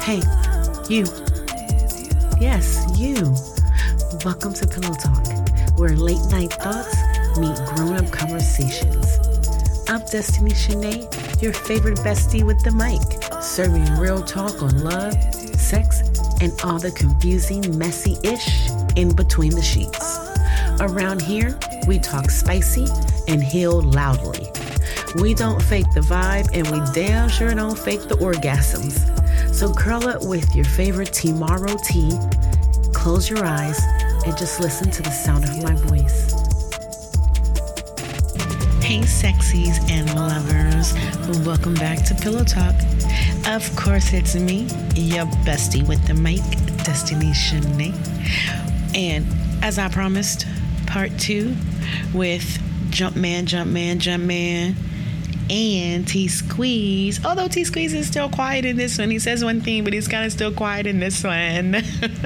Hey, you. Yes, you. Welcome to Pillow Talk, where late night thoughts meet grown-up conversations. I'm Destiny Shanae, your favorite bestie with the mic, serving real talk on love, sex, and all the confusing, messy-ish in between the sheets. Around here, we talk spicy and heal loudly. We don't fake the vibe, and we damn sure don't fake the orgasms. So curl up with your favorite Tomorrow tea, close your eyes, and just listen to the sound of my voice. Hey sexies and lovers, welcome back to Pillow Talk. Of course it's me, your bestie with the mic, Destiny Shanae. And as I promised, part 2 with Jumpman, and T-Squeeze. Although T-Squeeze is still quiet in this one. He says one thing, but he's kind of still quiet in this one.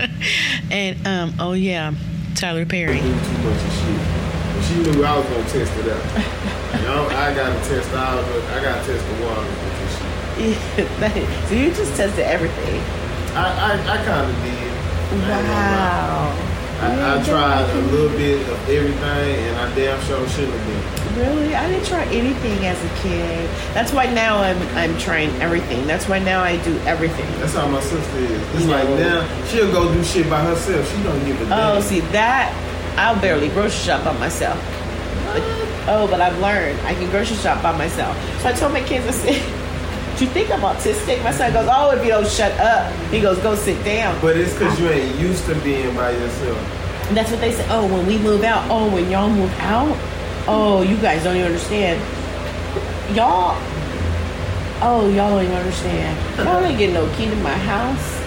And, oh yeah, Tyler Perry. Too much of shit. But she knew I was going to test it out. You know, I got to test out. I got to test the water with this shit. So you just tested everything? I kind of did. Wow. I tried a little bit of everything, and I damn sure shouldn't have been. Really? I didn't try anything as a kid. That's why now I'm trying everything. That's why now I do everything. That's how my sister is. It's like now, she'll go do shit by herself. She don't give a damn. Oh, see, that, I'll barely grocery shop by myself. But I've learned I can grocery shop by myself. So I told my kids, I said, you think I'm autistic? My son goes, oh, if you don't shut up. He goes, go sit down. But it's because you ain't used to being by yourself. And that's what they say. Oh, when we move out. Oh, when y'all move out. Oh, you guys don't even understand. Y'all don't even understand. Y'all ain't getting no key to my house.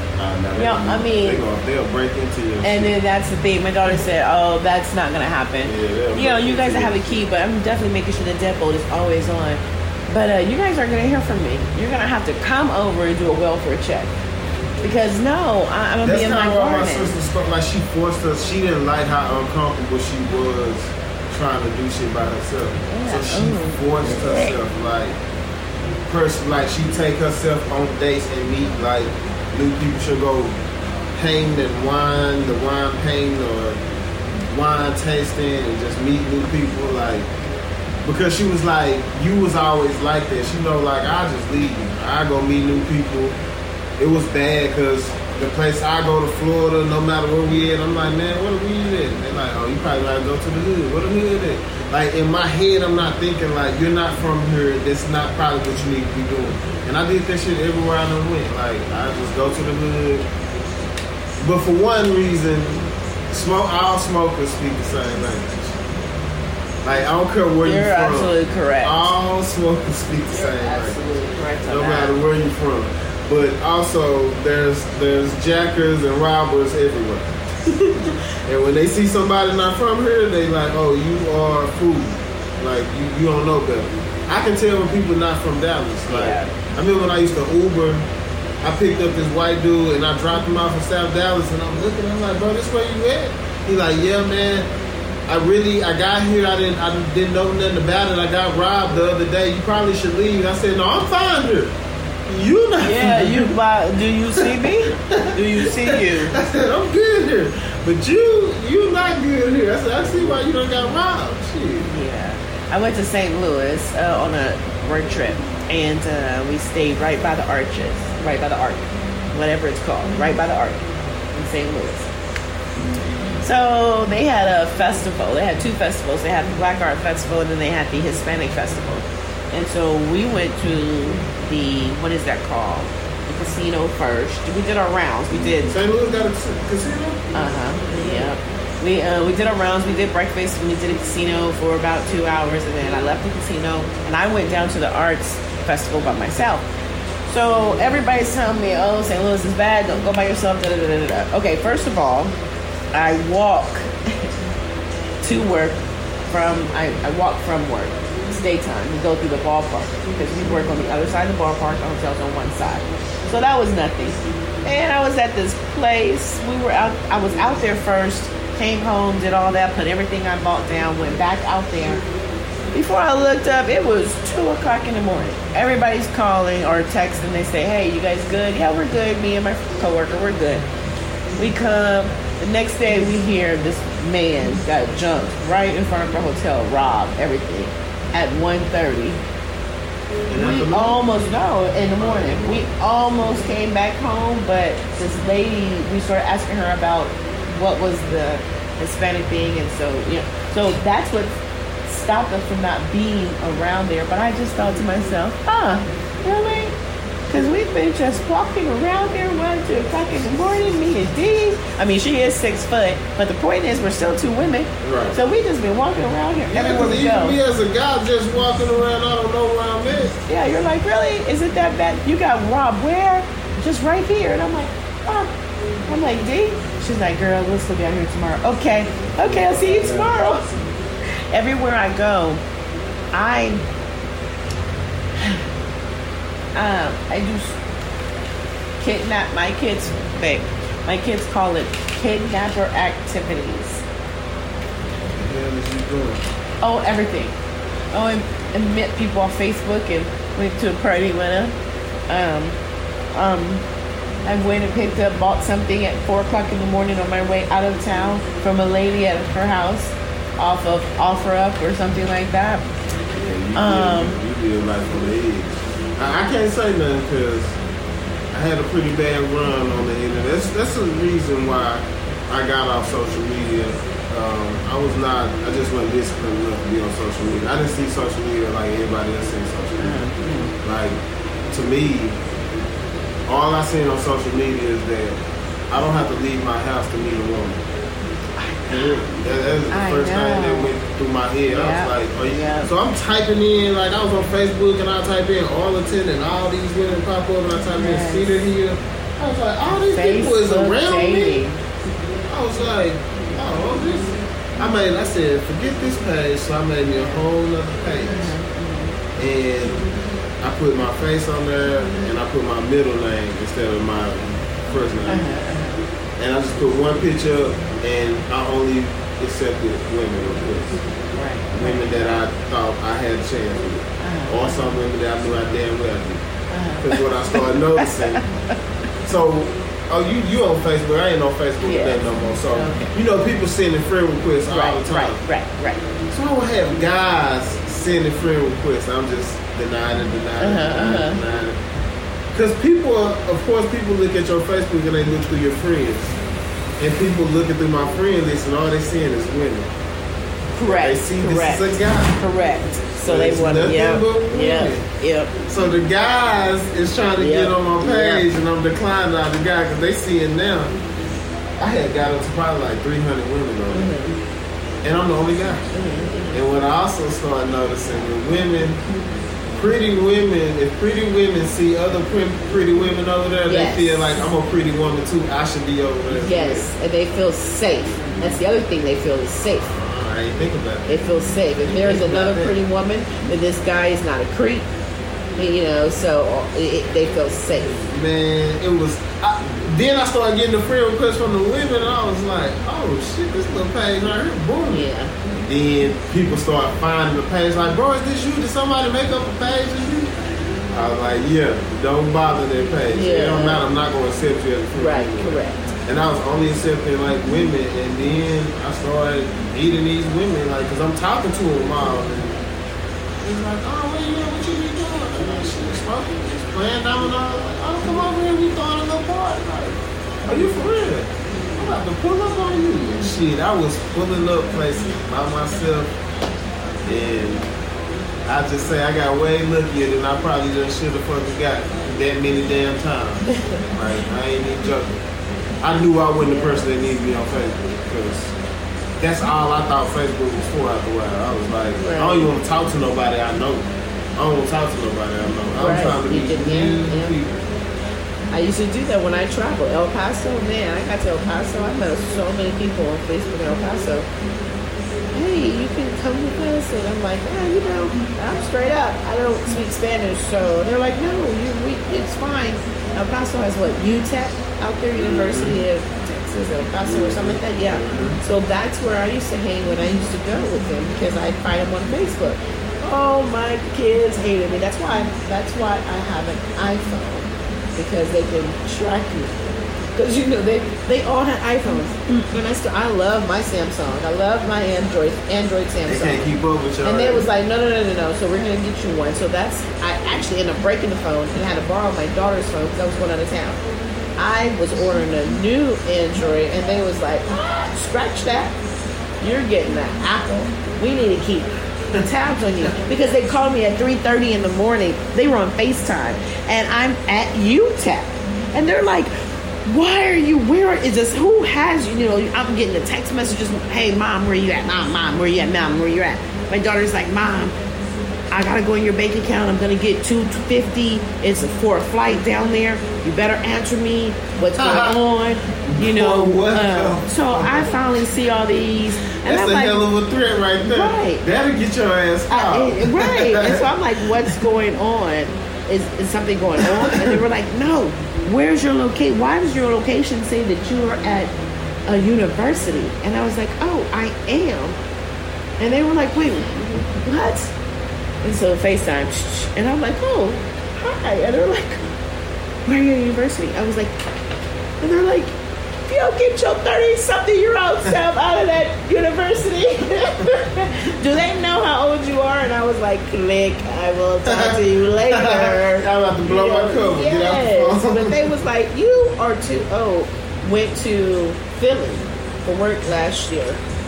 They'll break into your shit. And then that's the thing. My daughter said, oh, that's not going to happen. Yeah, you guys have a key, but I'm definitely making sure the deadbolt is always on. But you guys aren't going to hear from me. You're going to have to come over and do a welfare check. Because no, I'm going to be in my garden. That's kind of why my sister spoke. Like, she forced us. She didn't like how uncomfortable she was trying to do shit by herself. Yeah. So she forced herself. Like she take herself on dates and meet, like, new people. She'll go paint and wine, the wine paint or wine tasting and just meet new people, like. Because she was like, you was always like that. She know, like, I'll just leave you. I go meet new people. It was bad because the place I go to Florida, no matter where we at, I'm like, man, what are we at? And they're like, oh, you probably gotta go to the hood. What the hood at? Like, in my head, I'm not thinking, like, you're not from here. That's not probably what you need to be doing. And I did that shit everywhere I done went. Like, I just go to the hood. But for one reason, all smokers speak the same language. Like, I don't care where you're from. You're absolutely correct. All smokers speak the same language. Absolutely correct. No matter where you're from. But also, there's jackers and robbers everywhere. And when they see somebody not from here, they like, oh, you are a fool. Like, you don't know better. I can tell when people not from Dallas. Like, I remember when I used to Uber, I picked up this white dude and I dropped him off in South Dallas, and I'm looking, I'm like, bro, this where you at? He like, yeah, man. I got here, I didn't know nothing about it. I got robbed the other day. You probably should leave. I said, no, I'm fine here. You not. Yeah, do you see me? Do you see you? I said, I'm good here. But you not good here. I said, I see why you done got robbed. Shit. Yeah. I went to St. Louis on a work trip, and we stayed right by the arches, right by the Arc, whatever it's called, right by the Arc in St. Louis. So they had a festival. They had 2 festivals. They had the Black Art Festival, and then they had the Hispanic Festival. And so we went to the, what is that called? The casino first. We did our rounds. We did. St. Louis got a casino? Yeah. We did our rounds. We did breakfast. And we did a casino for about 2 hours, and then I left the casino, and I went down to the Arts Festival by myself. So everybody's telling me, oh, St. Louis is bad. Don't go by yourself. Da, da, da, da, da. Okay, first of all, I walk to work I walk from work. It's daytime. We go through the ballpark because we work on the other side of the ballpark. The hotel's on one side. So that was nothing. And I was at this place. I was out there first, came home, did all that, put everything I bought down, went back out there. Before I looked up, it was 2 o'clock in the morning. Everybody's calling or texting. They say, hey, you guys good? Yeah, we're good. Me and my coworker, we're good. We come. The next day, we hear this man got jumped right in front of our hotel, robbed, everything, at 1:30. We almost, no, in the morning. We almost came back home, but this lady, we started asking her about what was the Hispanic thing, and so that's what stopped us from not being around there. But I just thought to myself, really? Because we've been just walking around there 1, 2 o'clock in the morning, me and Dee. I mean, she is 6 foot, but the point is we're still 2 women. Right. So we just been walking around here everywhere we go. Me as a guy just walking around, I don't know where I'm at. Yeah, you're like, really? Is it that bad? You got robbed where? Just right here. And I'm like, I'm like, Dee? She's like, girl, we'll still be out here tomorrow. Okay, I'll see you tomorrow. Everywhere I go, I do kidnap my kids. My kids call it kidnapper activities. What the hell is you doing? Oh, everything. Oh, and met people on Facebook and went to a party with them. I went and picked up, bought something at 4 o'clock in the morning on my way out of town from a lady at her house off of OfferUp or something like that. Yeah, you live life on the edge. I can't say nothing because I had a pretty bad run on the internet. That's the reason why I got off social media. I just wasn't disciplined enough to be on social media. I didn't see social media like everybody else sees social media. Like, to me, all I seen on social media is that I don't have to leave my house to meet a woman. That was the first thing that went through my head. I was like, so I'm typing in, like I was on Facebook and I type in Arlington and all these women pop up and I type in Cedar Hill. I was like, all these people is around me. I was like, I said, forget this page, so I made me a whole other page. And I put my face on there and I put my middle name instead of my first name. And I just put one picture and I only accepted women, of course. Women that I thought I had a chance with. Or some women that I knew I damn well did. Because what I started noticing. So, you on Facebook. I ain't on Facebook with that no more. So, you know, people sending friend requests all the time. Right. So I would have guys sending friend requests. I'm just denying it. Because people look at your Facebook and they look through your friends. And people looking through my friend list and all they seeing is women. Correct. They see this is a guy. Correct. So they want to, Yep. So the guys is trying to get on my page and I'm declining out the guy because they see it now. I had got up to probably like 300 women on it. And I'm the only guy. And what I also started noticing with women, pretty women, if pretty women see other pretty women over there, they feel like I'm a pretty woman too. I should be over there. Yes, and they feel safe. That's the other thing they feel is safe. I ain't think about that. They feel safe. If there's another pretty woman, then this guy is not a creep. You know, so they feel safe. Man, it was. Then I started getting the friend requests from the women, and I was like, oh shit, this little page right here, boom. Yeah. Then people start finding the page, like, bro, is this you? Did somebody make up a page of you? I was like, yeah, don't bother that page. It don't matter, I'm not going to accept you as a friend. Right, correct. And I was only accepting, like, women, and then I started meeting these women, like, because I'm talking to them all, and it's like, oh, what you be doing? And I'm like, shit, smoking, just playing dominoes. Like, oh, come over here, we throwing a little party. Like, are you for real? I'm about to pull up on you. And shit, I was pulling up places by myself, and I just say I got way luckier than I probably just should have fucking got that many damn times. Like, I ain't even joking. I knew I wasn't the person that needed me on Facebook because that's all I thought Facebook was for after a while. I was like, I don't even want to talk to nobody I know. I don't want to talk to nobody I know. I'm trying to meet new people. I used to do that when I traveled. El Paso, man, I got to El Paso. I met so many people on Facebook in El Paso. Hey, you can come with us. And I'm like, you know, I'm straight up. I don't speak Spanish. So they're like, no, it's fine. El Paso has what, UTEP out there, University of Texas, El Paso or something like that. Yeah. So that's where I used to hang when I used to go with them because I'd find them on Facebook. Oh, my kids hated me. That's why I have an iPhone, because they can track you. Because they all had iPhones, and I love my Samsung. I love my Android Samsung. They can't keep up with y'all. And they was like, no. So we're gonna get you one. So I actually ended up breaking the phone and had to borrow my daughter's phone because I was going out of town. I was ordering a new Android, and they was like, scratch that. You're getting an Apple. We need to keep tabs on you, because they called me at 3:30 in the morning. They were on FaceTime, and I'm at UTEP, and they're like, why are you, where is this, who has you, I'm getting the text messages, hey mom, where you at, mom, where you at, mom, where you at. My daughter's like, mom, I gotta go in your bank account, I'm gonna get $250, it's for a flight down there, you better answer me, what's going on, so I finally see all these, and that's I'm a like, hell of a threat right there. Right. That'll get your ass out. Right. And so I'm like, what's going on? Is something going on? And they were like, no, where's your location? Why does your location say that you are at a university? And I was like, oh, I am. And they were like, wait, what? And so FaceTime, and I'm like, oh, hi. And they're like, where are you at university? I was like, and they're like, yo, get your 30-something-year-old self out of that university. Do they know how old you are? And I was like, click, I will talk to you later. I'm about to blow my cover. Yes. But they was like, you are too old. Went to Philly for work last year.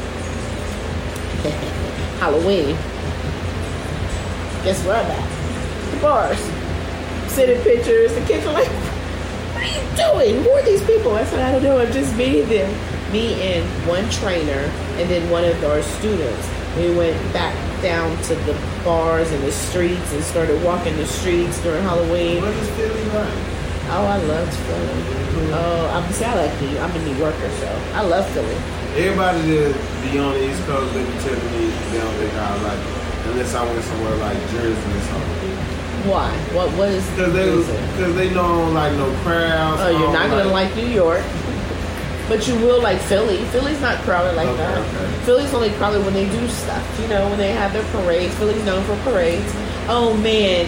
Halloween. Guess where I'm at? The bars. Sending pictures. The kids are like, what are you doing? Who are these people? I said, I don't know. I'm just meeting them. Me and one trainer and then one of our students. We went back down to the bars and the streets and started walking the streets during Halloween. What is Philly like? Oh, I loved Philly. Oh, I'm a New Yorker, so I love Philly. Everybody that be on the East Coast, they be telling me they don't think I like it. Unless I went somewhere like Jersey or something. Why? What is the reason? Because they know I don't like no crowds. Oh, you're not going to like New York. But you will like Philly. Philly's not crowded like that. Okay. Philly's only crowded when they do stuff. When they have their parades. Philly's known for parades. Oh, man.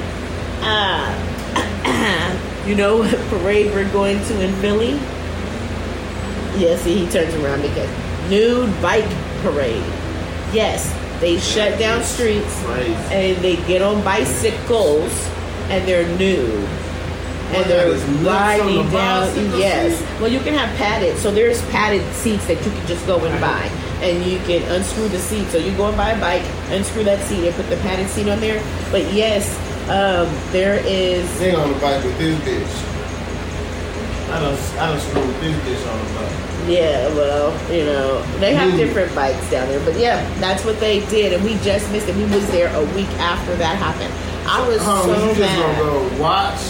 You know what parade we're going to in Philly? Yeah, see, he turns around because nude bike parade. Yes, they shut down streets and they get on bicycles and they're nude. And they're riding down. Yes. Well, you can have padded. So there's padded seats that you can just go and buy. And you can unscrew the seat. So you go and buy a bike, unscrew that seat, and put the padded seat on there. But yes, there is. They on the bike with this bitch. I don't screw with this bitch on the bike. Yeah, well, they have different bikes down there. But yeah, that's what they did. And we just missed it. We was there a week after that happened. I was so you just mad. Gonna go watch?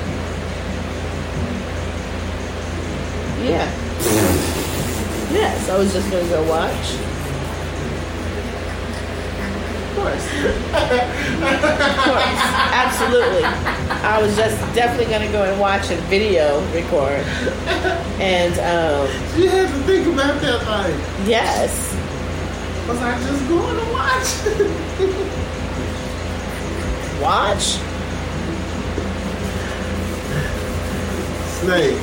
Yeah. Yes, I was just going to go watch. Of course. Of course. Absolutely. I was just definitely going to go and watch and video record. And, you had to think about that, like. Yes. Was I just going to watch? Watch? Snake.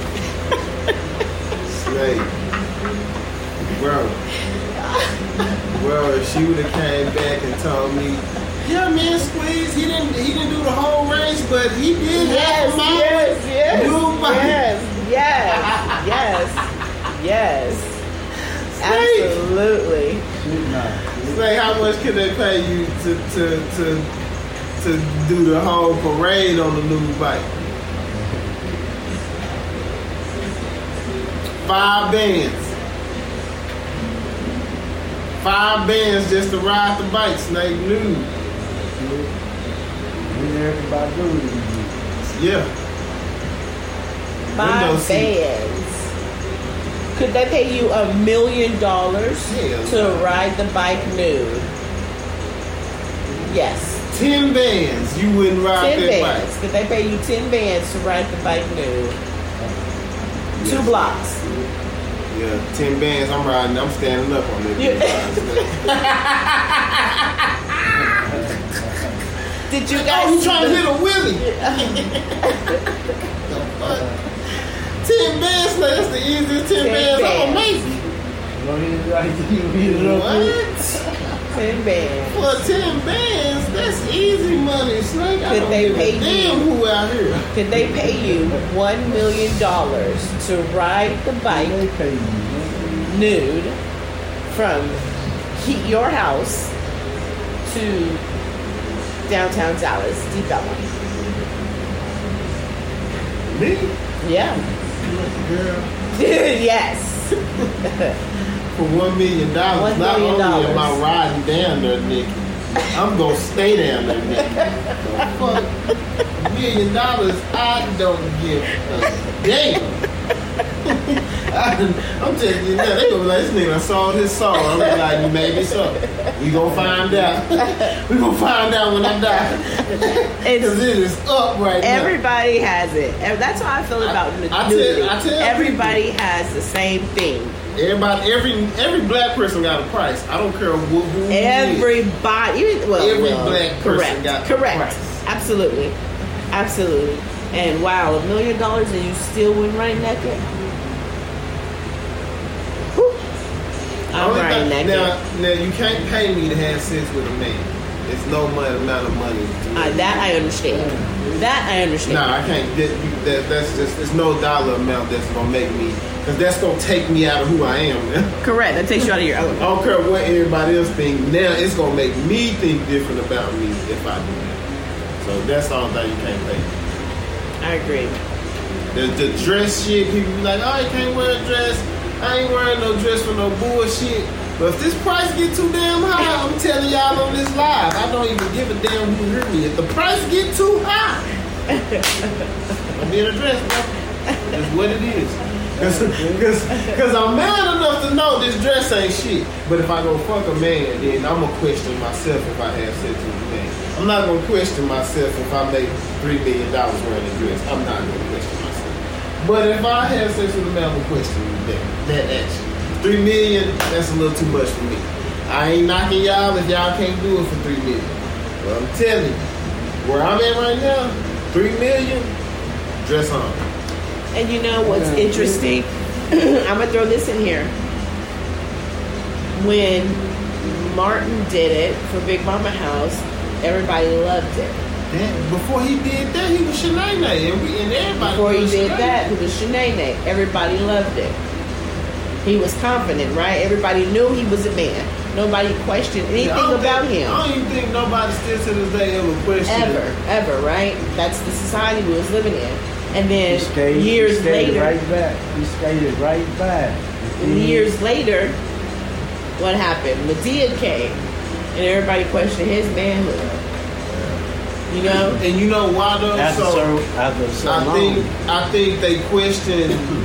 Bro, if she would have came back and told me, yeah, man, Squeeze, he didn't do the whole race, but he did have a Yes. Absolutely. Snake, how much can they pay you to do the whole parade on the new bike? 5 bands. 5 bands just to ride the bike, Snake nude. Yeah. 5 bands. Could they pay you $1 million to ride the bike nude? Yes. 10 bands, you wouldn't ride that bike. Could they pay you 10 bands to ride the bike nude? Yes. 2 blocks. Yeah, 10 bands. I'm standing up on that. Did you Oh, guys you see trying to the- hit a Willie? The fuck? 10 bands, like, that's the easiest 10 bands. I'm amazing. What? 10 bands. For 10 bands, that's easy money, Snake. I Could don't they give pay a damn you? who out here. Could they pay you $1 million to ride the bike nude from your house to downtown Dallas, Deep Ellum? Me? Yeah. Girl. Yes. For $1 million, $1 not million. only am I riding down there, Nikki, I'm gonna stay down there, Nikki. The fuck? $1 million, I don't give a damn. I'm telling you now, they gonna be like, this nigga done sold his soul. I'm gonna be like, you made me so. We gonna find out. We gonna find out when I die. Because it is up right now. Everybody has it. That's how I feel about nudity. I tell Everybody has the same thing. Everybody, every black person got a price. I don't care who it is. Everybody, Every black person correct, got a correct, price. absolutely, absolutely. And wow, $1 million and you still wouldn't ride naked? Whew. I'm Only riding thing- naked. Now you can't pay me to have sex with a man. It's no amount of money. That I understand. That I understand. No, I can't. That's just. It's no dollar amount that's gonna make me. Because that's gonna take me out of who I am. Man. Correct. That takes you out of your I element. don't care what everybody else think. Now it's gonna make me think different about me if I do that. So that's the only thing you can't pay. I agree. The dress shit, people be like, oh, you can't wear a dress. I ain't wearing no dress for no bullshit. But if this price get too damn high, I'm telling y'all on this live, I don't even give a damn who hear me. If the price get too high, I'm in a dress, bro. That's what it is. Because I'm mad enough to know this dress ain't shit. But if I go fuck a man, then I'm going to question myself if I have sex with a man. I'm not going to question myself if I make $3 million wearing a dress. I'm not going to question myself. But if I have sex with a man, I'm going to question that action. $3 million, that's a little too much for me. I ain't knocking y'all if y'all can't do it for $3 million. But I'm telling you, where I'm at right now, $3 million, dress on. And you know what's interesting? I'm gonna throw this in here. When Martin did it for Big Mama House, everybody loved it. Before he did that, he was Shanae, and everybody. Before he was did Shanae. that, he was Shanae. Everybody loved it. He was confident, right? Everybody knew he was a man. Nobody questioned anything about him. I don't even think nobody still to this day ever questioned Ever, right? That's the society we was living in. And then years later, He skated right back. years later, what happened? Medea came, and everybody questioned his manhood. You know? And you know why though? After so long. I think they questioned.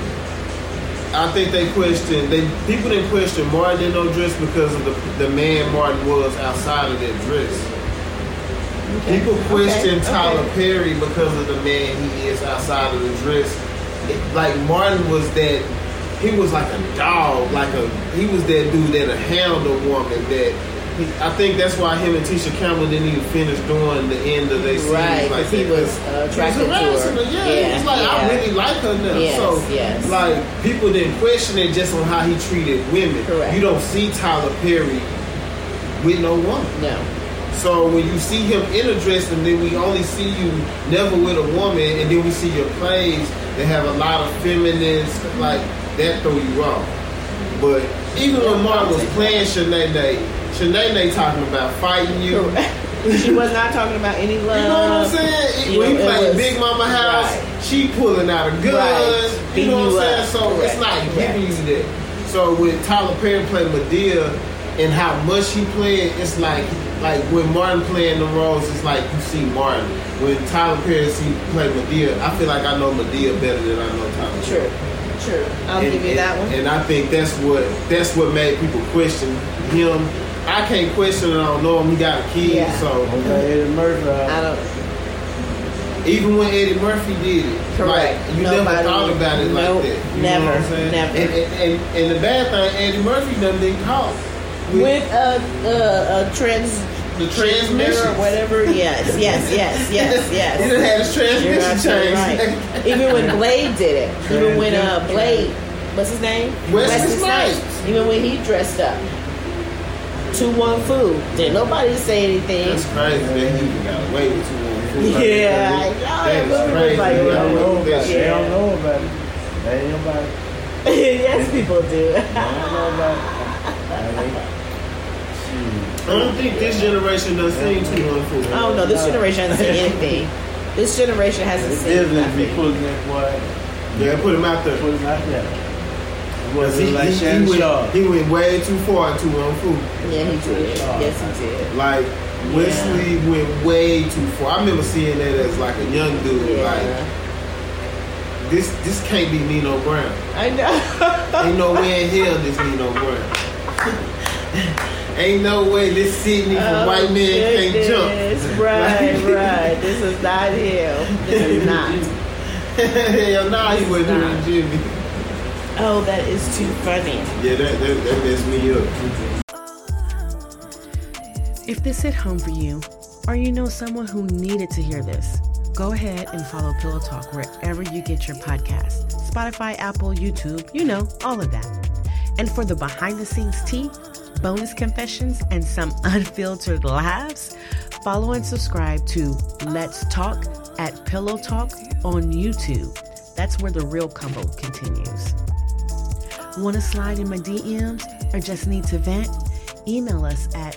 People didn't question Martin in no dress because of the man Martin was outside of that dress. Okay. People question Okay. Tyler Perry because of the man he is outside of the dress. Like Martin was that, he was like a dog, he was that dude that'll hound a woman. I think that's why him and Tisha Campbell didn't even finish doing the end of their series. Right, like because he was attracted to harassing her. her. Yeah, he was like, I really like her now. Yes, so, yes. like, people didn't question it just on how he treated women. Correct. You don't see Tyler Perry with no woman. No. So when you see him in a dress and then we only see you never with a woman and then we see your plays that have a lot of feminists, like, that throw you off. But even when Martin was playing Shanae talking about fighting you. She was not talking about any love. You know what I'm saying? When he played Big Mama House, right. she pulling out a gun. Right. You know what I'm saying? So Correct. it's not giving Correct. you that. So when Tyler Perry played Medea and how much he played, it's like when Martin playing the roles, it's like you see Martin. When Tyler Perry play Medea, I feel like I know Medea better than I know Tyler Perry. True. I'll give you that one. And I think that's what made people question him. I can't question it. I don't know him. He got a kid, Yeah. so Eddie Murphy. I don't. even when Eddie Murphy did it, Correct. like you never thought about it like Nope, that. You never, know what I'm saying? never. And the bad thing, Eddie Murphy done been caught With a the transmission or whatever. Yes. He done had his transmission changed. Right. Even when Blade did it. Even when Blade, what's his name? Wesley Snipes. Even when he dressed up. 2-1 food. Didn't nobody say anything. That's crazy that he got away with 2-1 food. Yeah, I know. That's crazy. They don't know about it. They don't know about it. They ain't nobody. Yes, people do. They don't know about it. I don't think this generation done seen 2-1 food. Oh no, this generation hasn't seen anything. This generation hasn't seen Disney be nothing. putting that boy. Yeah, put him out there. Put him out there. He went way too far in 2-1 food. Yeah, he did. Yes, he did. Like Wesley went way too far. I remember seeing that as like a young dude. Yeah. Like this can't be Nino Brown. I know. Ain't no way in hell this Nino Brown. Ain't no way this Sydney from White Man can't jump. Right. This is not him. This is not. Hell nah, he wasn't doing Jimmy. Oh, that is too funny. Yeah, that messed me up. If this hit home for you, or you know someone who needed to hear this, go ahead and follow Pillow Talk wherever you get your podcasts. Spotify, Apple, YouTube, all of that. And for the behind-the-scenes tea, bonus confessions, and some unfiltered laughs, follow and subscribe to Let's Talk at Pillow Talk on YouTube. That's where the real combo continues. Want to slide in my DMs or just need to vent? Email us at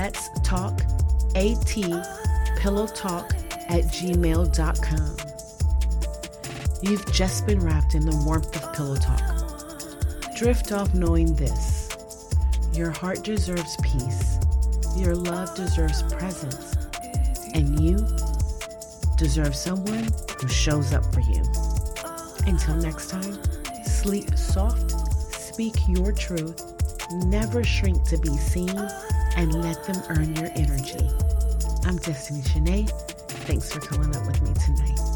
letstalkatpillowtalk@gmail.com. You've just been wrapped in the warmth of Pillow Talk. Drift off knowing this. Your heart deserves peace. Your love deserves presence. And you deserve someone who shows up for you. Until next time, sleep soft, speak your truth, never shrink to be seen, and let them earn your energy. I'm Destiny Shanae. Thanks for coming up with me tonight.